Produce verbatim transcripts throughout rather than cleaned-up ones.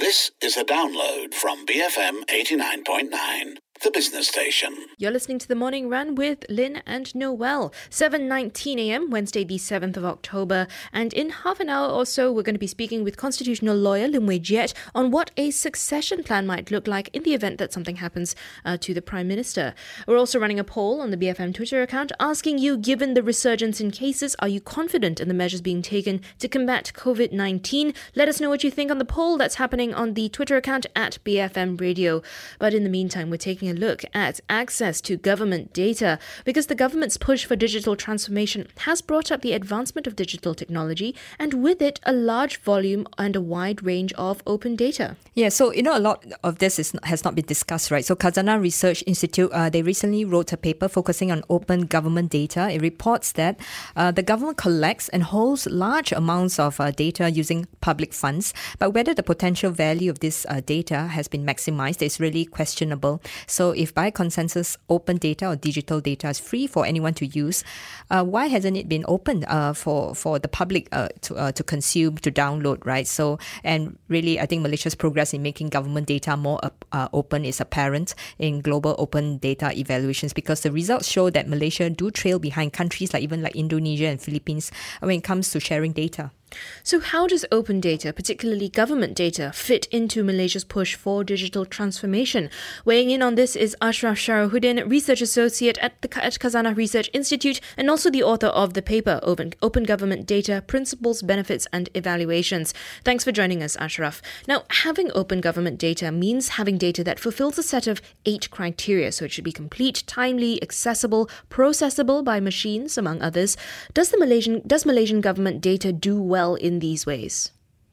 This is a download from B F M eighty-nine point nine, the business station. You're listening to The Morning Run with Lynn and Noel. seven nineteen a.m, Wednesday the seventh of October. And in half an hour or so, we're going to be speaking with constitutional lawyer Lim Wee Jiat on what a succession plan might look like in the event that something happens uh, to the Prime Minister. We're also running a poll on the B F M Twitter account asking you, given the resurgence in cases, are you confident in the measures being taken to combat covid nineteen? Let us know what you think on the poll that's happening on the Twitter account at B F M Radio. But in the meantime, we're taking a look at access to government data because the government's push for digital transformation has brought up the advancement of digital technology and with it a large volume and a wide range of open data. Yeah, so you know a lot of this is, has not been discussed, right? So Khazanah Research Institute, uh, they recently wrote a paper focusing on open government data. It reports that uh, the government collects and holds large amounts of uh, data using public funds, but whether the potential value of this uh, data has been maximized is really questionable. So if by consensus open data or digital data is free for anyone to use, uh, why hasn't it been open uh, for, for the public uh, to uh, to consume, to download, right? So, and really, I think Malaysia's progress in making government data more uh, open is apparent in global open data evaluations because the results show that Malaysia do trail behind countries like even like Indonesia and Philippines when it comes to sharing data. So how does open data, particularly government data, fit into Malaysia's push for digital transformation? Weighing in on this is Ashraf Sharahuddin, Research Associate at the at Khazanah Research Institute and also the author of the paper, Open, Open Government Data, Principles, Benefits and Evaluations. Thanks for joining us, Ashraf. Now, having open government data means having data that fulfills a set of eight criteria. So it should be complete, timely, accessible, processable by machines, among others. Does the Malaysian, does Malaysian government data do well well in these ways?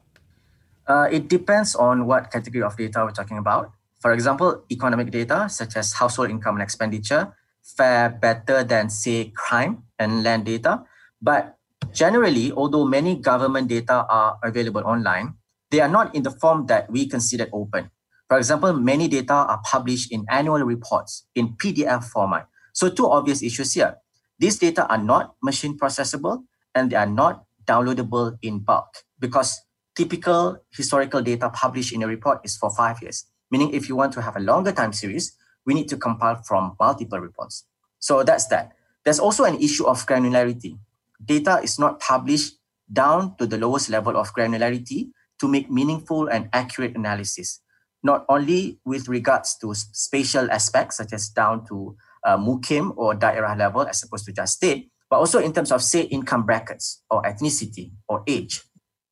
Uh, it depends on what category of data we're talking about. For example, economic data such as household income and expenditure fare better than, say, crime and land data. But generally, although many government data are available online, they are not in the form that we consider open. For example, many data are published in annual reports in P D F format. So two obvious issues here. These data are not machine processable and they are not downloadable in bulk because typical historical data published in a report is for five years. Meaning if you want to have a longer time series, we need to compile from multiple reports. So that's that. There's also an issue of granularity. Data is not published down to the lowest level of granularity to make meaningful and accurate analysis, not only with regards to spatial aspects such as down to uh, mukim or daerah level as opposed to just state, but also in terms of, say, income brackets or ethnicity or age.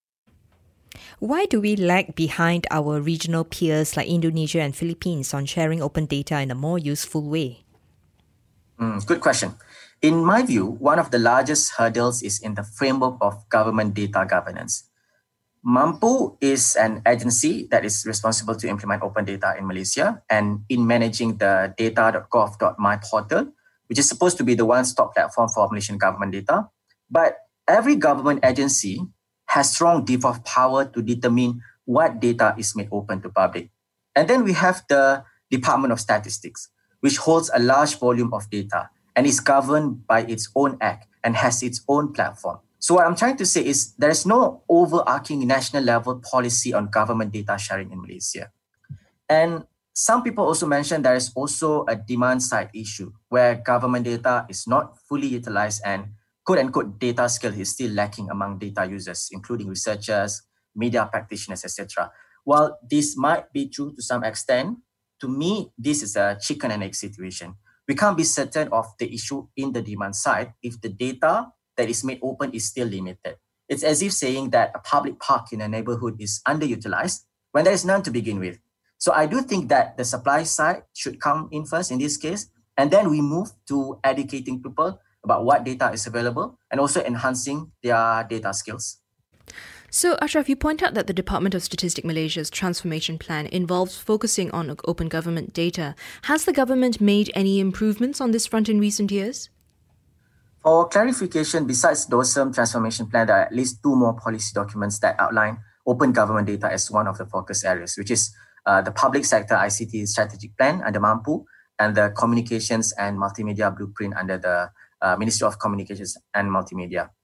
Why do we lag behind our regional peers like Indonesia and Philippines on sharing open data in a more useful way? Mm, good question. In my view, one of the largest hurdles is in the framework of government data governance. Mampu is an agency that is responsible to implement open data in Malaysia and in managing the data dot gov dot my portal, which is supposed to be the one-stop platform for Malaysian government data. But every government agency has strong devolved power to determine what data is made open to public. And then we have the Department of Statistics, which holds a large volume of data and is governed by its own act and has its own platform. So what I'm trying to say is there is no overarching national level policy on government data sharing in Malaysia. And some people also mentioned there is also a demand side issue where government data is not fully utilized and quote-unquote data skill is still lacking among data users, including researchers, media practitioners, et cetera. While this might be true to some extent, to me, this is a chicken and egg situation. We can't be certain of the issue in the demand side if the data that is made open is still limited. It's as if saying that a public park in a neighborhood is underutilized when there is none to begin with. So I do think that the supply side should come in first in this case, and then we move to educating people about what data is available and also enhancing their data skills. So, Ashraf, you point out that the Department of Statistics Malaysia's transformation plan involves focusing on open government data. Has the government made any improvements on this front in recent years? For clarification, besides the DOSM transformation plan, there are at least two more policy documents that outline open government data as one of the focus areas, which is uh, the Public Sector I C T Strategic Plan under Mampu and the Communications and Multimedia Blueprint under the uh, Ministry of Communications and Multimedia.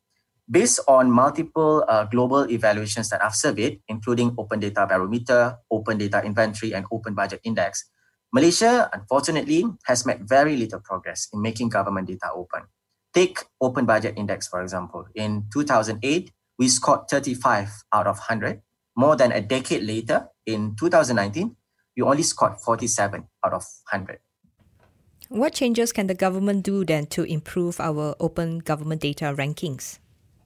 Based on multiple uh, global evaluations that I've surveyed, including Open Data Barometer, Open Data Inventory, and Open Budget Index, Malaysia, unfortunately, has made very little progress in making government data open. Take Open Budget Index, for example. In two thousand eight, we scored thirty-five out of one hundred. More than a decade later, in two thousand nineteen, we only scored forty-seven out of one hundred. What changes can the government do then to improve our open government data rankings?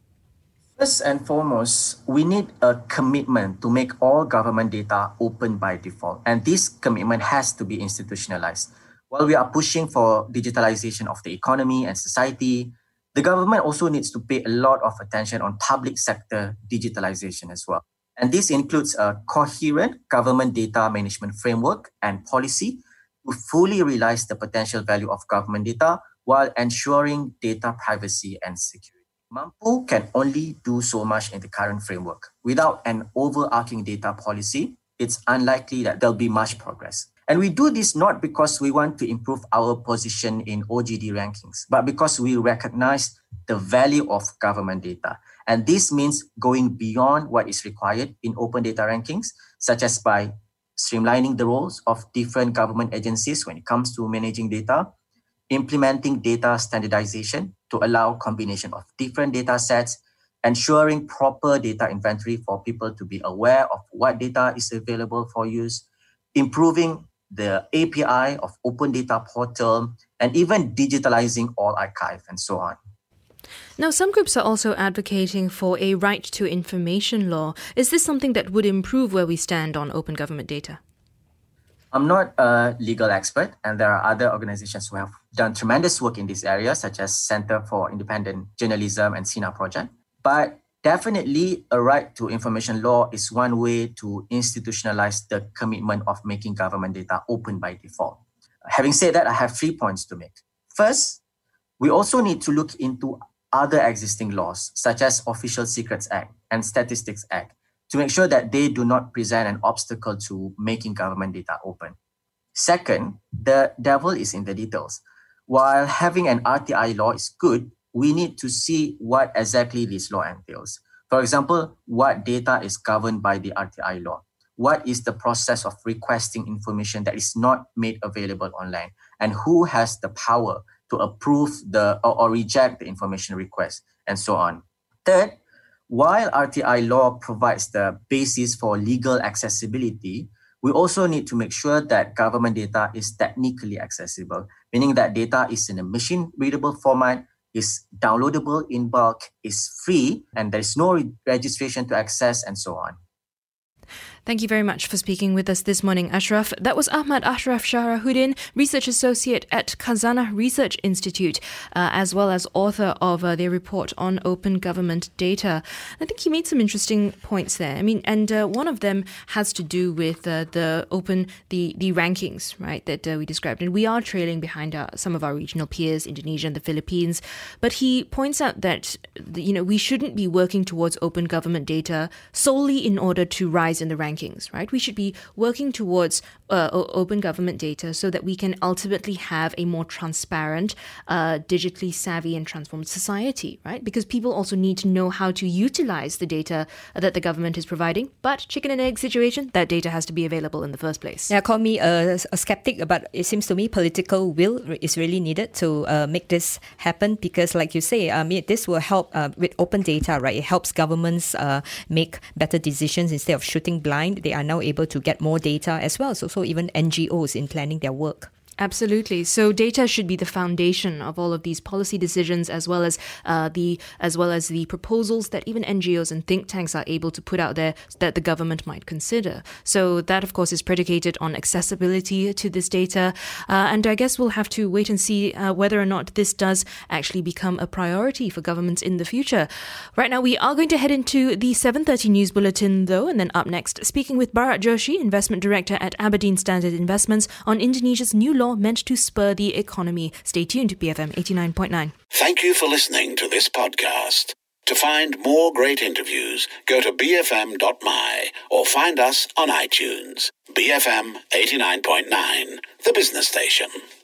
First and foremost, we need a commitment to make all government data open by default. And this commitment has to be institutionalized. While we are pushing for digitalization of the economy and society, the government also needs to pay a lot of attention on public sector digitalization as well. And this includes a coherent government data management framework and policy to fully realize the potential value of government data while ensuring data privacy and security. Mampu can only do so much in the current framework. Without an overarching data policy, it's unlikely that there'll be much progress. And we do this not because we want to improve our position in O G D rankings, but because we recognize the value of government data. And this means going beyond what is required in open data rankings, such as by streamlining the roles of different government agencies when it comes to managing data, implementing data standardization to allow combination of different data sets, ensuring proper data inventory for people to be aware of what data is available for use, improving the A P I of Open Data Portal, and even digitalizing all archive and so on. Now, some groups are also advocating for a right to information law. Is this something that would improve where we stand on open government data? I'm not a legal expert, and there are other organizations who have done tremendous work in this area, such as Center for Independent Journalism and SINA Project. But definitely, a right to information law is one way to institutionalize the commitment of making government data open by default. Having said that, I have three points to make. First, we also need to look into other existing laws, such as Official Secrets Act and Statistics Act, to make sure that they do not present an obstacle to making government data open. Second, the devil is in the details. While having an R T I law is good, we need to see what exactly this law entails. For example, what data is governed by the R T I law? What is the process of requesting information that is not made available online? And who has the power to approve the or, or reject the information request, and so on. Third, while R T I law provides the basis for legal accessibility, we also need to make sure that government data is technically accessible, meaning that data is in a machine-readable format, is downloadable in bulk, is free, and there is no re- registration to access, and so on. Thank you very much for speaking with us this morning, Ashraf. That was Ahmad Ashraf Sharahuddin, Research Associate at Khazanah Research Institute, uh, as well as author of uh, their report on open government data. I think he made some interesting points there. I mean, and uh, one of them has to do with uh, the open, the, the rankings, right, that uh, we described. And we are trailing behind our, some of our regional peers, Indonesia and the Philippines. But he points out that, you know, we shouldn't be working towards open government data solely in order to rise in the rankings. Rankings, right? We should be working towards uh, open government data so that we can ultimately have a more transparent, uh, digitally savvy and transformed society, right? Because people also need to know how to utilize the data that the government is providing. But chicken and egg situation, that data has to be available in the first place. Yeah, call me a, a skeptic, but it seems to me political will is really needed to uh, make this happen because, like you say, I mean, this will help uh, with open data, right? It helps governments uh, make better decisions instead of shooting blind. They are now able to get more data as well. So, so even N G Os in planning their work. Absolutely. So data should be the foundation of all of these policy decisions, as well as uh, the as well as the proposals that even N G Os and think tanks are able to put out there that the government might consider. So that, of course, is predicated on accessibility to this data. Uh, and I guess we'll have to wait and see uh, whether or not this does actually become a priority for governments in the future. Right now, we are going to head into the seven thirty News Bulletin, though, and then up next, speaking with Bharat Joshi, Investment Director at Aberdeen Standard Investments, on Indonesia's new law meant to spur the economy. Stay tuned to B F M eighty-nine point nine. Thank you for listening to this podcast. To find more great interviews, go to b f m dot m y or find us on iTunes. B F M eighty-nine point nine, the business station.